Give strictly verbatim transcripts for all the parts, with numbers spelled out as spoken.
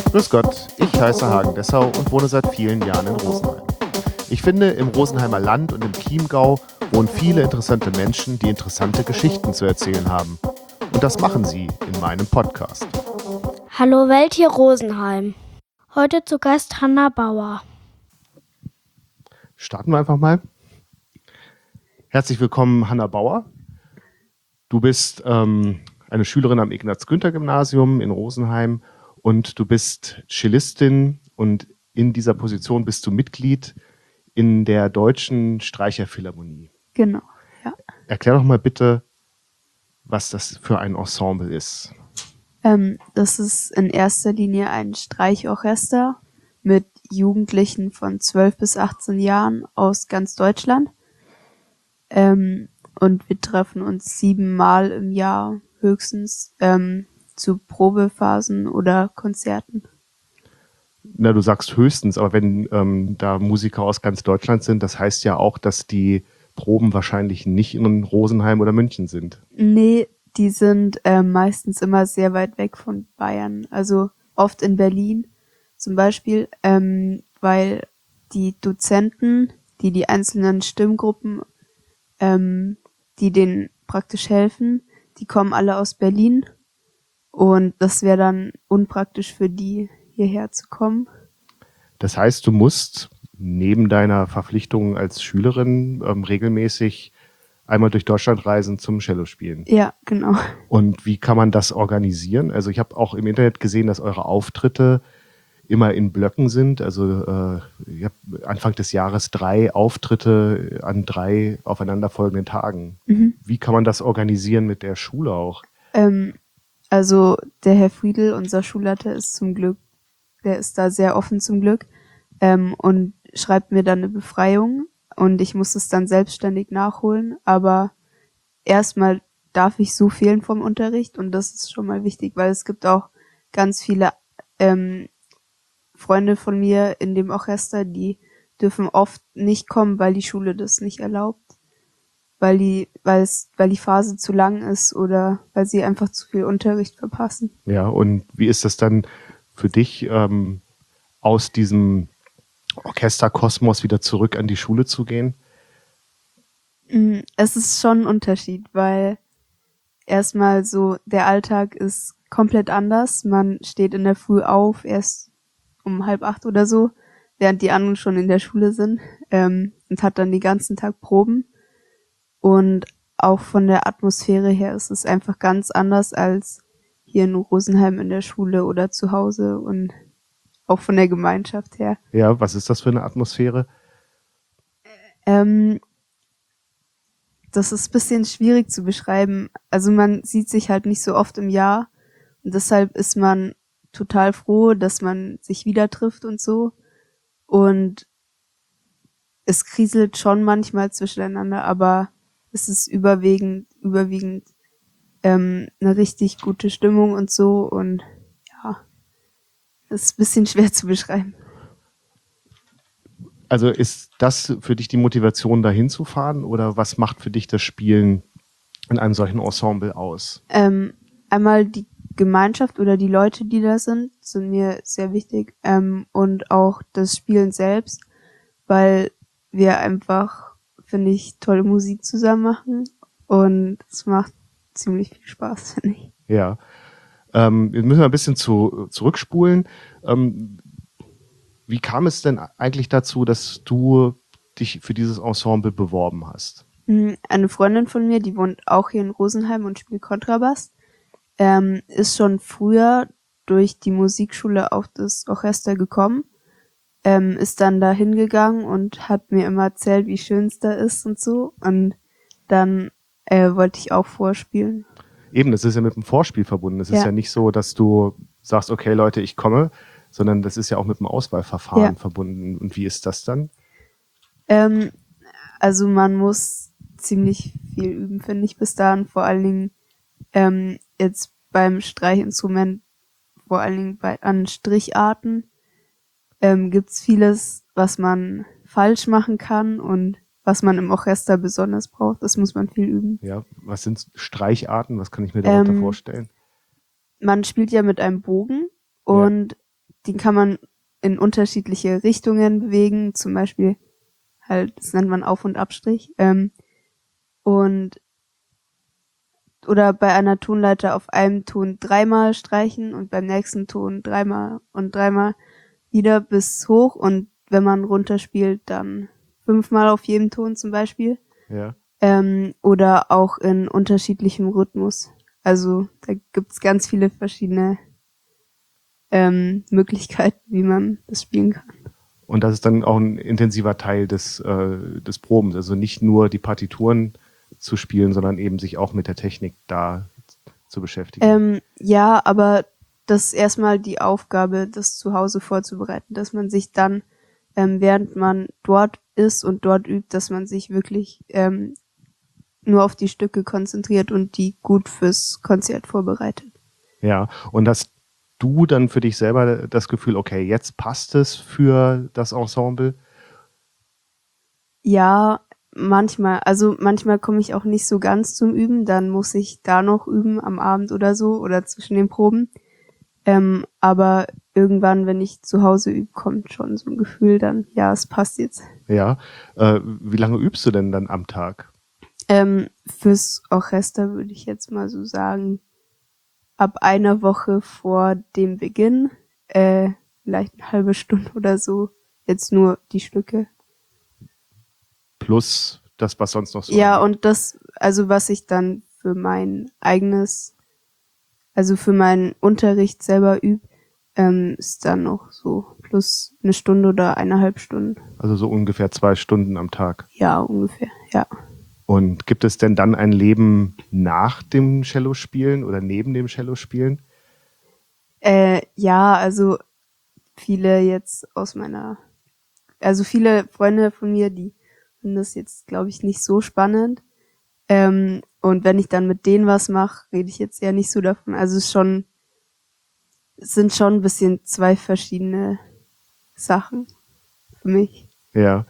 Grüß Gott, ich heiße Hagen Dessau und wohne seit vielen Jahren in Rosenheim. Ich finde, im Rosenheimer Land und im Chiemgau wohnen viele interessante Menschen, die interessante Geschichten zu erzählen haben. Und das machen sie in meinem Podcast. Hallo Welt, hier Rosenheim. Heute zu Gast Hanna Bauer. Starten wir einfach mal. Herzlich willkommen, Hanna Bauer. Du bist ähm, eine Schülerin am Ignaz-Günther-Gymnasium in Rosenheim und du bist Cellistin und in dieser Position bist du Mitglied in der Deutschen Streicherphilharmonie. Genau, ja. Erklär doch mal bitte, was das für ein Ensemble ist. Ähm, das ist in erster Linie ein Streichorchester mit Jugendlichen von zwölf bis achtzehn Jahren aus ganz Deutschland. Ähm, und wir treffen uns siebenmal im Jahr höchstens ähm, zu Probephasen oder Konzerten. Na, du sagst höchstens, aber wenn ähm, da Musiker aus ganz Deutschland sind, das heißt ja auch, dass die Proben wahrscheinlich nicht in Rosenheim oder München sind. Nee, die sind äh, meistens immer sehr weit weg von Bayern. Also oft in Berlin zum Beispiel, ähm, weil die Dozenten, die die einzelnen Stimmgruppen, ähm, die denen praktisch helfen, die kommen alle aus Berlin. Und das wäre dann unpraktisch für die, hierher zu kommen. Das heißt, du musst neben deiner Verpflichtung als Schülerin ähm, regelmäßig einmal durch Deutschland reisen zum Cello spielen. Ja, genau. Und wie kann man das organisieren? Also ich habe auch im Internet gesehen, dass eure Auftritte immer in Blöcken sind. Also äh, ihr habt Anfang des Jahres drei Auftritte an drei aufeinanderfolgenden Tagen. Mhm. Wie kann man das organisieren mit der Schule auch? Ähm, also der Herr Friedl, unser Schulleiter, ist zum Glück, der ist da sehr offen zum Glück ähm, und schreibt mir dann eine Befreiung und ich muss es dann selbstständig nachholen, aber erstmal darf ich so fehlen vom Unterricht und das ist schon mal wichtig, weil es gibt auch ganz viele ähm, Freunde von mir in dem Orchester, die dürfen oft nicht kommen, weil die Schule das nicht erlaubt, weil die, weil es, weil die Phase zu lang ist oder weil sie einfach zu viel Unterricht verpassen. Ja, und wie ist das dann für dich, ähm, aus diesem Orchesterkosmos wieder zurück an die Schule zu gehen? Es ist schon ein Unterschied, weil erstmal so der Alltag ist komplett anders. Man steht in der Früh auf, erst um halb acht oder so, während die anderen schon in der Schule sind, ähm, und hat dann den ganzen Tag Proben. Und auch von der Atmosphäre her ist es einfach ganz anders als hier in Rosenheim in der Schule oder zu Hause und auch von der Gemeinschaft her. Ja, was ist das für eine Atmosphäre? Ähm, das ist ein bisschen schwierig zu beschreiben. Also man sieht sich halt nicht so oft im Jahr und deshalb ist man total froh, dass man sich wieder trifft und so. Und es kriselt schon manchmal zwischeneinander, aber es ist überwiegend, überwiegend ähm, eine richtig gute Stimmung und so. Und ja, das ist ein bisschen schwer zu beschreiben. Also ist das für dich die Motivation, dahin zu fahren, oder was macht für dich das Spielen in einem solchen Ensemble aus? Ähm, einmal die Gemeinschaft oder die Leute, die da sind, sind mir sehr wichtig. Ähm, und auch das Spielen selbst, weil wir einfach, finde ich, tolle Musik zusammen machen. Und es macht ziemlich viel Spaß, finde ich. Ja. Ähm, wir müssen ein bisschen zu, zurückspulen. Ähm, wie kam es denn eigentlich dazu, dass du dich für dieses Ensemble beworben hast? Eine Freundin von mir, die wohnt auch hier in Rosenheim und spielt Kontrabass, ähm, ist schon früher durch die Musikschule auf das Orchester gekommen, ähm, ist dann da hingegangen und hat mir immer erzählt, wie schön es da ist und so. Und dann äh, wollte ich auch vorspielen. Eben, das ist ja mit dem Vorspiel verbunden. Es ist Ja. ja nicht so, dass du sagst, okay Leute, ich komme, sondern das ist ja auch mit dem Auswahlverfahren Ja. verbunden. Und wie ist das dann? Ähm, also man muss ziemlich viel üben, finde ich, bis dahin. Vor allen Dingen ähm, jetzt beim Streichinstrument, vor allen Dingen bei, an Stricharten, ähm, gibt's vieles, was man falsch machen kann und was man im Orchester besonders braucht. Das muss man viel üben. Ja, was sind Streicharten? Was kann ich mir darunter Ähm, vorstellen? Man spielt ja mit einem Bogen und den kann man in unterschiedliche Richtungen bewegen, zum Beispiel halt, das nennt man Auf- und Abstrich. Ähm, und oder bei einer Tonleiter auf einem Ton dreimal streichen und beim nächsten Ton dreimal und dreimal wieder bis hoch, und wenn man runterspielt, dann fünfmal auf jedem Ton zum Beispiel. Ja. Ähm, oder auch in unterschiedlichem Rhythmus. Also da gibt's ganz viele verschiedene ähm, Möglichkeiten, wie man das spielen kann. Und das ist dann auch ein intensiver Teil des, äh, des Probens. Also nicht nur die Partituren zu spielen, sondern eben sich auch mit der Technik da zu beschäftigen. Ähm, ja, aber das ist erstmal die Aufgabe, das zu Hause vorzubereiten, dass man sich dann, ähm, während man dort ist und dort übt, dass man sich wirklich ähm, nur auf die Stücke konzentriert und die gut fürs Konzert vorbereitet. Ja, und hast du dann für dich selber das Gefühl, okay, jetzt passt es für das Ensemble? Ja, manchmal. Also manchmal komme ich auch nicht so ganz zum Üben, dann muss ich da noch üben am Abend oder so oder zwischen den Proben. Ähm, aber irgendwann, wenn ich zu Hause übe, kommt schon so ein Gefühl dann, ja, es passt jetzt. Ja. Äh, wie lange übst du denn dann am Tag? Ähm, fürs Orchester würde ich jetzt mal so sagen, ab einer Woche vor dem Beginn, äh, vielleicht eine halbe Stunde oder so, jetzt nur die Stücke. Plus das, was sonst noch so Ja, anliegt. und das, also was ich dann für mein eigenes, also für meinen Unterricht selber übe, ähm, ist dann noch so plus eine Stunde oder eineinhalb Stunden. Also so ungefähr zwei Stunden am Tag. Ja, ungefähr, ja. Und gibt es denn dann ein Leben nach dem Cellospielen oder neben dem Cellospielen? Äh, ja, also viele jetzt aus meiner, also viele Freunde von mir, die finden das jetzt, glaube ich, nicht so spannend. Ähm, und wenn ich dann mit denen was mache, rede ich jetzt eher nicht so davon. Also es ist schon, es sind schon ein bisschen zwei verschiedene Sachen für mich. Ja.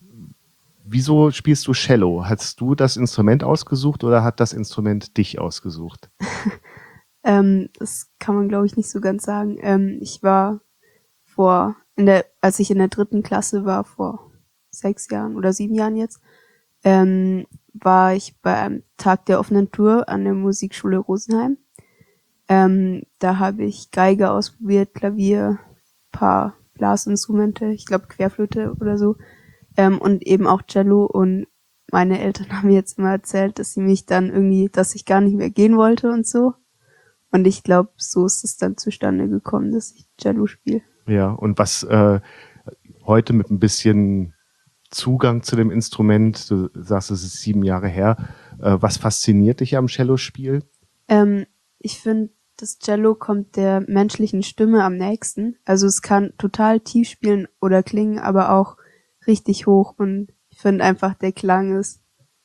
Wieso spielst du Cello? Hast du das Instrument ausgesucht oder hat das Instrument dich ausgesucht? Ähm, das kann man, glaube ich, nicht so ganz sagen. Ähm, ich war vor, in der, als ich in der dritten Klasse war, vor sechs Jahren oder sieben Jahren jetzt, ähm, war ich bei einem Tag der offenen Tür an der Musikschule Rosenheim. Ähm, da habe ich Geige ausprobiert, Klavier, paar Blasinstrumente, ich glaube Querflöte oder so, ähm, und eben auch Cello. Und meine Eltern haben mir jetzt immer erzählt, dass sie mich dann irgendwie, dass ich gar nicht mehr gehen wollte und so. Und ich glaube, so ist es dann zustande gekommen, dass ich Cello spiele. Ja, und was äh, heute mit ein bisschen Zugang zu dem Instrument, du sagst, es ist sieben Jahre her, äh, was fasziniert dich am Cellospiel? Ähm, ich finde, das Cello kommt der menschlichen Stimme am nächsten. Also es kann total tief spielen oder klingen, aber auch richtig hoch. Und ich finde einfach, der Klang ist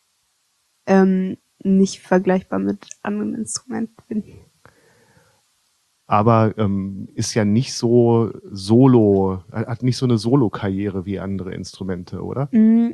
ähm, nicht vergleichbar mit anderen Instrumenten, finde ich. Aber ähm, ist ja nicht so solo, hat nicht so eine Solo-Karriere wie andere Instrumente, oder? Mm,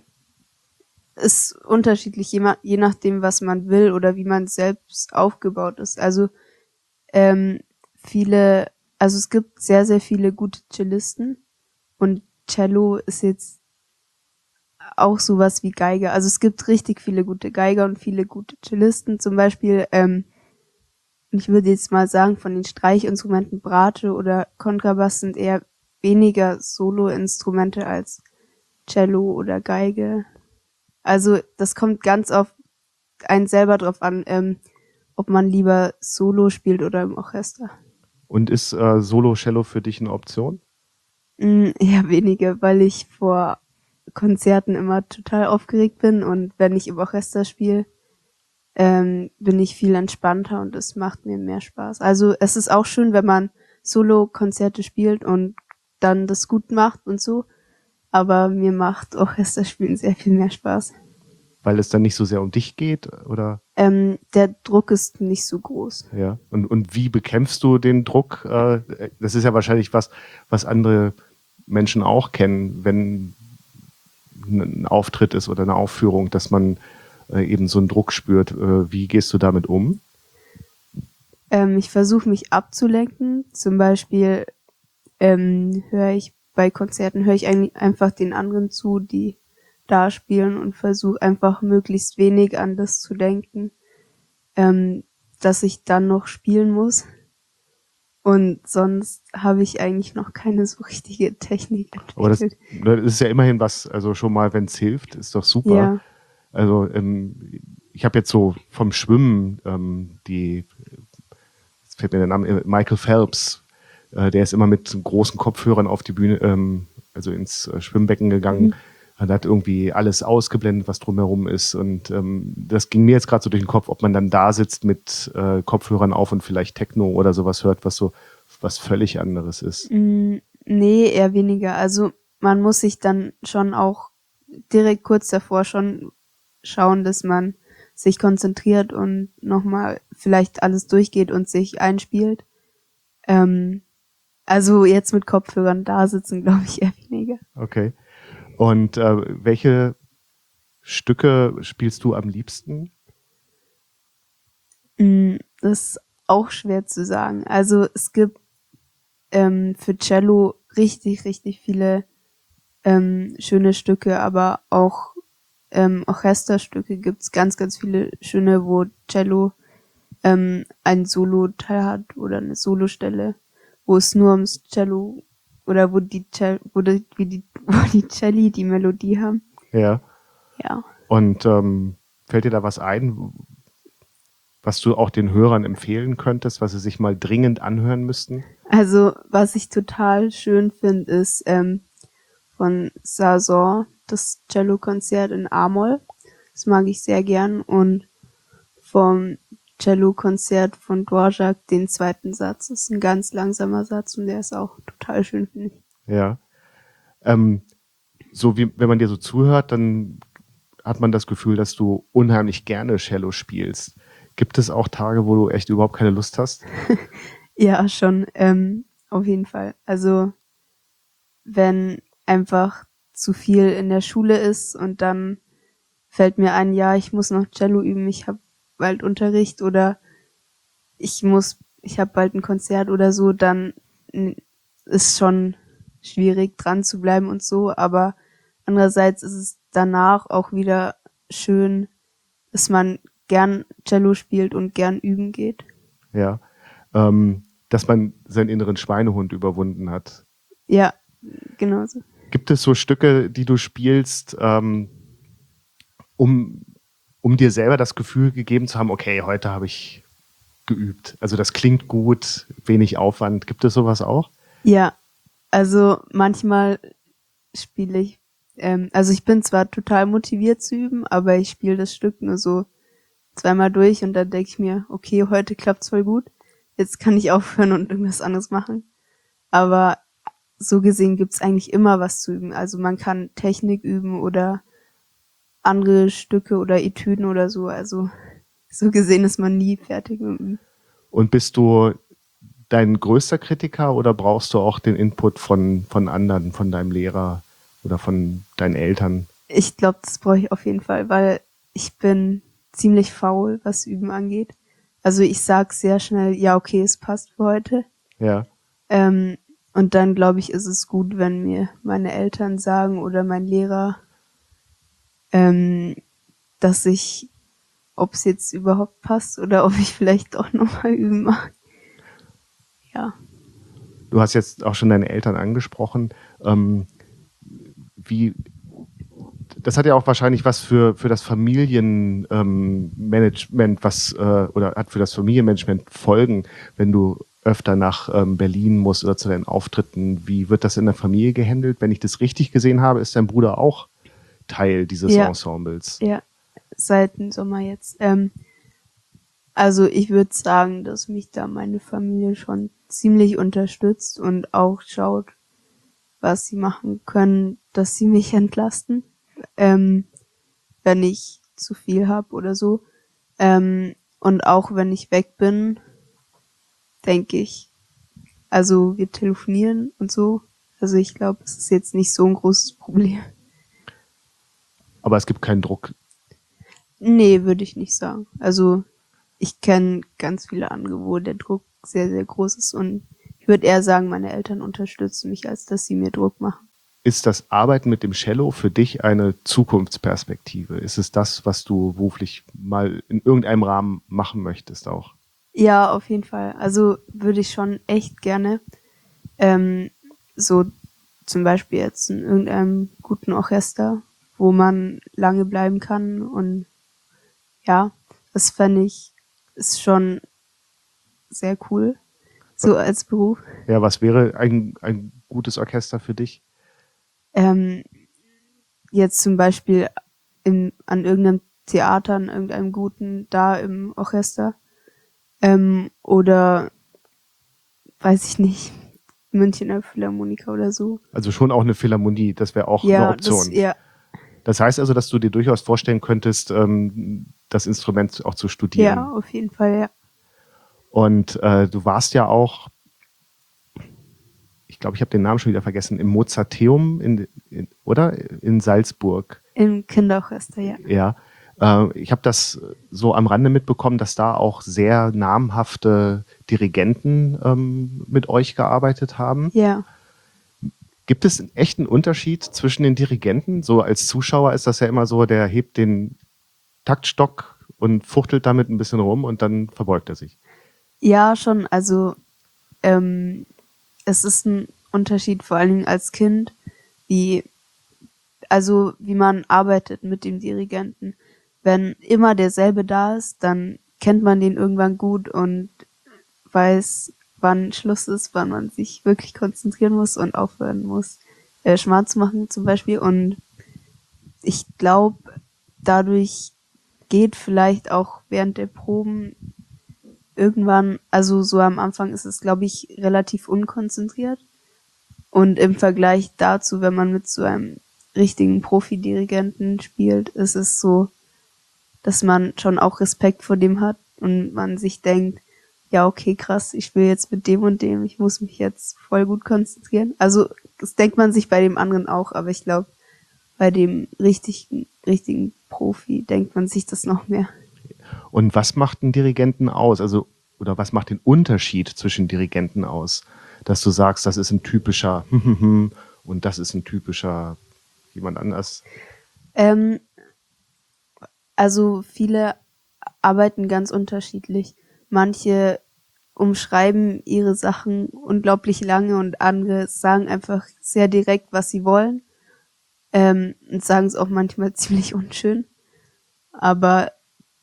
ist unterschiedlich, je, ma- je nachdem, was man will oder wie man selbst aufgebaut ist. Also ähm, viele, also es gibt sehr, sehr viele gute Cellisten, und Cello ist jetzt auch sowas wie Geige. Also es gibt richtig viele gute Geiger und viele gute Cellisten. Zum Beispiel, ähm, ich würde jetzt mal sagen, von den Streichinstrumenten Bratsche oder Kontrabass sind eher weniger Solo-Instrumente als Cello oder Geige. Also das kommt ganz auf einen selber drauf an, ähm, ob man lieber Solo spielt oder im Orchester. Und ist äh, Solo-Cello für dich eine Option? Mm, eher weniger, weil ich vor Konzerten immer total aufgeregt bin, und wenn ich im Orchester spiele, ähm, bin ich viel entspannter und es macht mir mehr Spaß. Also es ist auch schön, wenn man Solo-Konzerte spielt und dann das gut macht und so, aber mir macht Orchesterspielen sehr viel mehr Spaß. Weil es dann nicht so sehr um dich geht, oder? Ähm, der Druck ist nicht so groß. Ja. Und, und wie bekämpfst du den Druck? Äh, das ist ja wahrscheinlich was, was andere Menschen auch kennen, wenn ein Auftritt ist oder eine Aufführung, dass man äh, eben so einen Druck spürt. Äh, wie gehst du damit um? Ähm, ich versuche mich abzulenken, zum Beispiel ähm, höre ich bei Konzerten, höre ich eigentlich einfach den anderen zu, die da spielen und versuche einfach möglichst wenig an das zu denken, ähm, dass ich dann noch spielen muss. Und sonst habe ich eigentlich noch keine so richtige Technik Aber das, entwickelt. das ist ja immerhin was, also schon mal, wenn es hilft, ist doch super. Ja, Also ähm, ich habe jetzt so vom Schwimmen ähm, die, jetzt fällt mir der Name, äh, Michael Phelps, äh, der ist immer mit großen Kopfhörern auf die Bühne, ähm, also ins äh, Schwimmbecken gegangen. Mhm. Und hat irgendwie alles ausgeblendet, was drumherum ist. Und ähm, das ging mir jetzt gerade so durch den Kopf, ob man dann da sitzt mit äh, Kopfhörern auf und vielleicht Techno oder sowas hört, was so was völlig anderes ist. Mm, nee, eher weniger. Also man muss sich dann schon auch direkt kurz davor schon schauen, dass man sich konzentriert und nochmal vielleicht alles durchgeht und sich einspielt. Ähm, also jetzt mit Kopfhörern da sitzen, glaube ich, eher weniger. Okay. Und äh, welche Stücke spielst du am liebsten? Mm, das ist auch schwer zu sagen. Also es gibt ähm, für Cello richtig, richtig viele ähm, schöne Stücke, aber auch ähm, Orchesterstücke gibt's ganz, ganz viele schöne, wo Cello ähm, ein Solo-Teil hat oder eine Solostelle, wo es nur ums Cello oder wo die Cell, wo die, wie die, wo die Celli die Melodie haben. Ja. Ja. Und ähm, fällt dir da was ein, was du auch den Hörern empfehlen könntest, was sie sich mal dringend anhören müssten? Also, was ich total schön finde, ist ähm, von Saison das Cello-Konzert in A-Moll. Das mag ich sehr gern. Und vom Cello-Konzert von Dvorak den zweiten Satz. Das ist ein ganz langsamer Satz und der ist auch total schön, finde ich. Ja. Ähm, so wie, wenn man dir so zuhört, dann hat man das Gefühl, dass du unheimlich gerne Cello spielst. Gibt es auch Tage, wo du echt überhaupt keine Lust hast? Ja, schon, ähm, auf jeden Fall. Also, wenn einfach zu viel in der Schule ist und dann fällt mir ein, ja, ich muss noch Cello üben, ich habe bald Unterricht oder ich muss, ich habe bald ein Konzert oder so, dann ist schon schwierig dran zu bleiben und so, aber andererseits ist es danach auch wieder schön, dass man gern Cello spielt und gern üben geht. Ja. Ähm, dass man seinen inneren Schweinehund überwunden hat. Ja, genau so. Gibt es so Stücke, die du spielst, ähm, um, um dir selber das Gefühl gegeben zu haben, okay, heute habe ich geübt. Also das klingt gut, wenig Aufwand. Gibt es sowas auch? Ja, also manchmal spiele ich, ähm, also ich bin zwar total motiviert zu üben, aber ich spiele das Stück nur so zweimal durch und dann denke ich mir, okay, heute klappt's voll gut, jetzt kann ich aufhören und irgendwas anderes machen. Aber so gesehen gibt's eigentlich immer was zu üben. Also man kann Technik üben oder andere Stücke oder Etüden oder so. Also so gesehen ist man nie fertig mit dem Üben. Und bist du dein größter Kritiker oder brauchst du auch den Input von, von anderen, von deinem Lehrer oder von deinen Eltern? Ich glaube, das brauche ich auf jeden Fall, weil ich bin ziemlich faul, was Üben angeht. Also ich sag sehr schnell, ja, okay, es passt für heute. Ja. Ähm, und dann, glaube ich, ist es gut, wenn mir meine Eltern sagen oder mein Lehrer, ähm, dass ich, ob es jetzt überhaupt passt oder ob ich vielleicht doch nochmal üben mag. Ja. Du hast jetzt auch schon deine Eltern angesprochen. Ähm, wie, das hat ja auch wahrscheinlich was für, für das Familienmanagement, ähm, was, äh, oder hat für das Familienmanagement Folgen, wenn du öfter nach ähm, Berlin musst oder zu deinen Auftritten. Wie wird das in der Familie gehandelt? Wenn ich das richtig gesehen habe, ist dein Bruder auch Teil dieses Ja. Ensembles. Ja, seit dem Sommer jetzt. Ähm, also ich würde sagen, dass mich da meine Familie schon ziemlich unterstützt und auch schaut, was sie machen können, dass sie mich entlasten, ähm, wenn ich zu viel habe oder so. Ähm, und auch wenn ich weg bin, denke ich, also wir telefonieren und so. Also ich glaube, es ist jetzt nicht so ein großes Problem. Aber es gibt keinen Druck. Nee, würde ich nicht sagen. Also ich kenne ganz viele andere, wo der Druck sehr, sehr groß ist und ich würde eher sagen, meine Eltern unterstützen mich, als dass sie mir Druck machen. Ist das Arbeiten mit dem Cello für dich eine Zukunftsperspektive? Ist es das, was du beruflich mal in irgendeinem Rahmen machen möchtest auch? Ja, auf jeden Fall. Also würde ich schon echt gerne ähm, so zum Beispiel jetzt in irgendeinem guten Orchester, wo man lange bleiben kann, und ja, das fände ich, ist schon sehr cool, so als Beruf. Ja, was wäre ein, ein gutes Orchester für dich? Ähm, jetzt zum Beispiel im, an irgendeinem Theater, an irgendeinem guten, da im Orchester. Ähm, oder, weiß ich nicht, Münchner Philharmoniker oder so. Also schon auch eine Philharmonie, das wäre auch eine Ja, Option. das, ja, Das heißt also, dass du dir durchaus vorstellen könntest, ähm, das Instrument auch zu studieren. ja, auf jeden Fall, ja. Und äh, du warst ja auch, ich glaube, ich habe den Namen schon wieder vergessen, im Mozarteum, in, in, oder? In Salzburg. Im Kinderorchester, ja. Ja. Äh, ich habe das so am Rande mitbekommen, dass da auch sehr namhafte Dirigenten ähm, mit euch gearbeitet haben. Ja. Gibt es einen echten Unterschied zwischen den Dirigenten? So als Zuschauer ist das ja immer so, der hebt den Taktstock und fuchtelt damit ein bisschen rum und dann verbeugt er sich. Ja, schon, also ähm, es ist ein Unterschied, vor allen Dingen als Kind, wie, also wie man arbeitet mit dem Dirigenten. Wenn immer derselbe da ist, dann kennt man den irgendwann gut und weiß, wann Schluss ist, wann man sich wirklich konzentrieren muss und aufhören muss, äh, Schmarrn zu machen zum Beispiel. Und ich glaube, dadurch geht vielleicht auch während der Proben irgendwann, also so am Anfang ist es, glaube ich, relativ unkonzentriert. Und im Vergleich dazu, wenn man mit so einem richtigen Profi-Dirigenten spielt, ist es so, dass man schon auch Respekt vor dem hat und man sich denkt, ja, okay, krass, ich spiele jetzt mit dem und dem, ich muss mich jetzt voll gut konzentrieren. Also das denkt man sich bei dem anderen auch, aber ich glaube, bei dem richtigen, richtigen Profi denkt man sich das noch mehr. Und was macht einen Dirigenten aus? Also, oder was macht den Unterschied zwischen Dirigenten aus? Dass du sagst, das ist ein typischer und das ist ein typischer jemand anders. Ähm, also viele arbeiten ganz unterschiedlich. Manche umschreiben ihre Sachen unglaublich lange und andere sagen einfach sehr direkt, was sie wollen. Ähm, und sagen es auch manchmal ziemlich unschön. Aber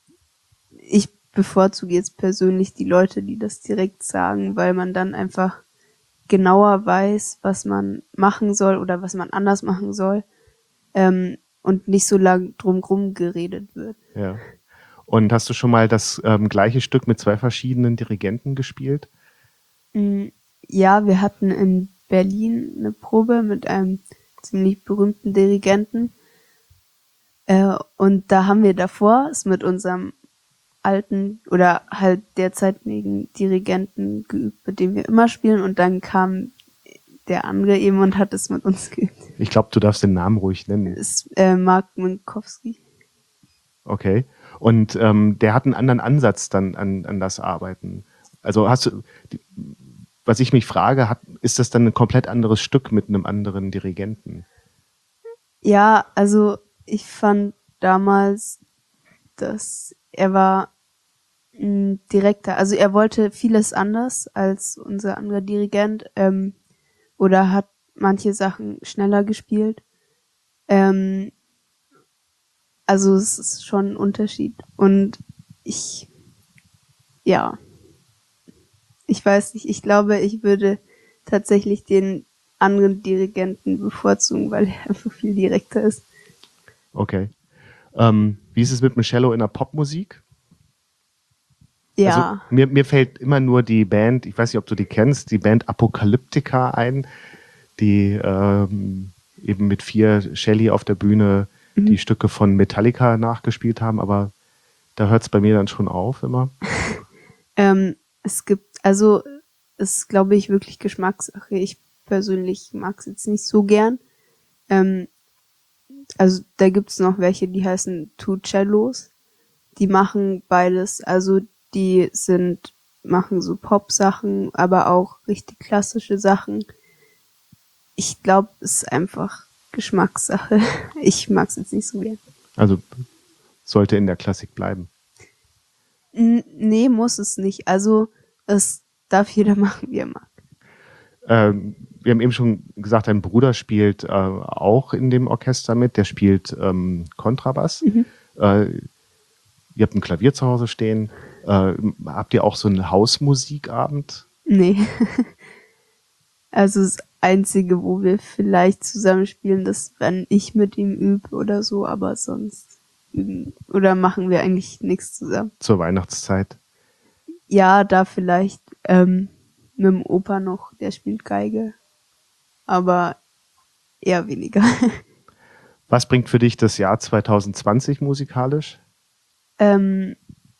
ich bevorzuge jetzt persönlich die Leute, die das direkt sagen, weil man dann einfach genauer weiß, was man machen soll oder was man anders machen soll, ähm, und nicht so lang drumrum geredet wird. Ja. Und hast du schon mal das ähm, gleiche Stück mit zwei verschiedenen Dirigenten gespielt? Ja, wir hatten in Berlin eine Probe mit einem ziemlich berühmten Dirigenten. Äh, und da haben wir davor es mit unserem alten oder halt derzeitigen Dirigenten geübt, mit dem wir immer spielen. Und dann kam der andere eben und hat es mit uns geübt. Ich glaube, du darfst den Namen ruhig nennen. Das ist äh, Mark Minkowski. Okay. Und ähm, der hat einen anderen Ansatz dann an, an das Arbeiten. Also hast du, die, was ich mich frage, hat, ist das dann ein komplett anderes Stück mit einem anderen Dirigenten? Ja, also ich fand damals, dass er war ein direkter, also er wollte vieles anders als unser anderer Dirigent, ähm, oder hat manche Sachen schneller gespielt. Ähm, also es ist schon ein Unterschied. Und ich, ja, ich weiß nicht, ich glaube, ich würde tatsächlich den anderen Dirigenten bevorzugen, weil er einfach viel direkter ist. Okay. Ähm, wie ist es mit dem Cello in der Popmusik? Ja. Also mir, mir fällt immer nur die Band, ich weiß nicht, ob du die kennst, die Band Apocalyptica ein, die ähm, eben mit vier Celli auf der Bühne mhm. die Stücke von Metallica nachgespielt haben, aber da hört es bei mir dann schon auf immer. ähm, es gibt, also es ist, glaube ich, wirklich Geschmackssache. Ich persönlich mag es jetzt nicht so gern. Ähm, also da gibt es noch welche, die heißen Two Cellos. Die machen beides. Also die sind machen so Pop-Sachen, aber auch richtig klassische Sachen. Ich glaube, es ist einfach Geschmackssache. Ich mag es jetzt nicht so gern. Also sollte in der Klassik bleiben. N- Nee, muss es nicht. Also es darf jeder machen, wie er mag. Ähm, wir haben eben schon gesagt, dein Bruder spielt äh, auch in dem Orchester mit. Der spielt ähm, Kontrabass. Mhm. Äh, ihr habt ein Klavier zu Hause stehen. Äh, habt ihr auch so einen Hausmusikabend? Nee. Also das Einzige, wo wir vielleicht zusammenspielen, das, wenn ich mit ihm übe oder so, aber sonst üben oder machen wir eigentlich nichts zusammen. Zur Weihnachtszeit? Ja, da vielleicht ähm, mit dem Opa noch, der spielt Geige, aber eher weniger. Was bringt für dich das Jahr zwanzig zwanzig musikalisch? ähm,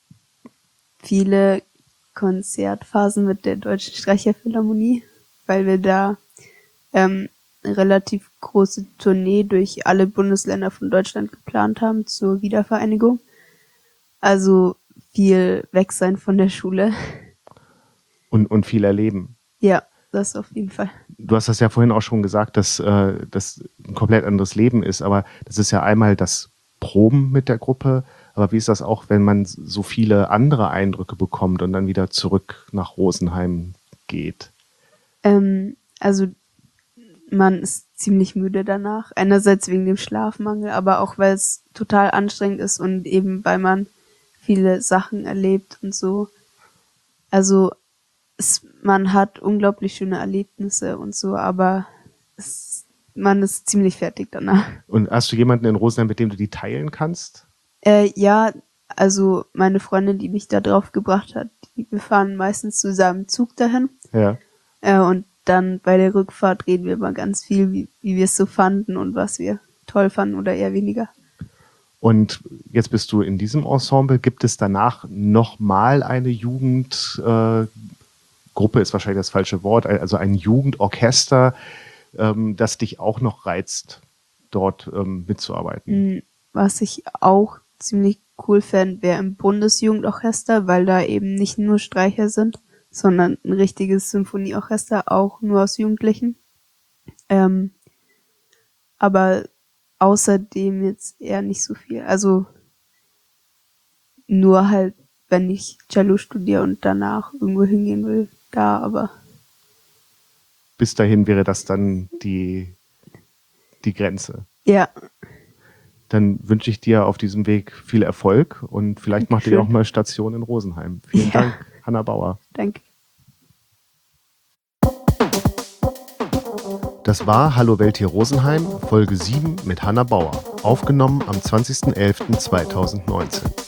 viele Konzertphasen mit der Deutschen Streicherphilharmonie, weil wir da ähm, eine relativ große Tournee durch alle Bundesländer von Deutschland geplant haben zur Wiedervereinigung. Also viel weg sein von der Schule. Und, und viel erleben. Ja, das auf jeden Fall. Du hast das ja vorhin auch schon gesagt, dass äh, das ein komplett anderes Leben ist, aber das ist ja einmal das Proben mit der Gruppe, aber wie ist das auch, wenn man so viele andere Eindrücke bekommt und dann wieder zurück nach Rosenheim geht? Ähm, also man ist ziemlich müde danach. Einerseits wegen dem Schlafmangel, aber auch weil es total anstrengend ist und eben weil man viele Sachen erlebt und so. Also es, man hat unglaublich schöne Erlebnisse und so, aber es, man ist ziemlich fertig danach. Und hast du jemanden in Rosenheim, mit dem du die teilen kannst? Äh, ja, also meine Freundin, die mich da drauf gebracht hat, die, wir fahren meistens zusammen im Zug dahin. Ja. Äh, und dann bei der Rückfahrt reden wir über ganz viel, wie, wie wir es so fanden und was wir toll fanden oder eher weniger. Und jetzt bist du in diesem Ensemble. Gibt es danach nochmal eine Jugendgruppe, äh, ist wahrscheinlich das falsche Wort, also ein Jugendorchester, ähm, das dich auch noch reizt, dort ähm, mitzuarbeiten? Was ich auch ziemlich cool fände, wäre im Bundesjugendorchester, weil da eben nicht nur Streicher sind, sondern ein richtiges Symphonieorchester, auch nur aus Jugendlichen. Ähm, aber außerdem jetzt eher nicht so viel. Also nur halt, wenn ich Cello studiere und danach irgendwo hingehen will, da, aber Bis dahin wäre das dann die, die Grenze. ja. Dann wünsche ich dir auf diesem Weg viel Erfolg und vielleicht macht ihr auch mal Station in Rosenheim. Vielen Ja. Dank, Hanna Bauer. Danke. Das war Hallo Welt hier Rosenheim, Folge sieben mit Hanna Bauer, aufgenommen am zwanzigsten elften zweitausendneunzehn.